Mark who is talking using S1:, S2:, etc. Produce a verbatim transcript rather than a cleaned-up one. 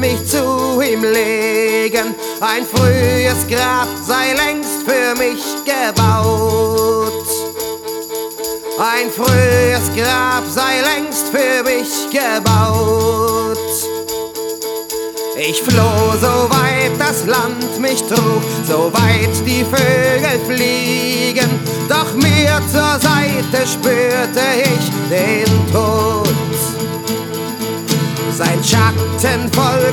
S1: mich zu ihm legen. Ein frühes Grab sei längst für mich gebaut. Ein frühes Grab sei längst für mich gebaut. Ich floh, so weit das Land mich trug, so weit die Vögel fliegen, doch mir zur Seite spürte ich den Tod. Sein Schatten folgte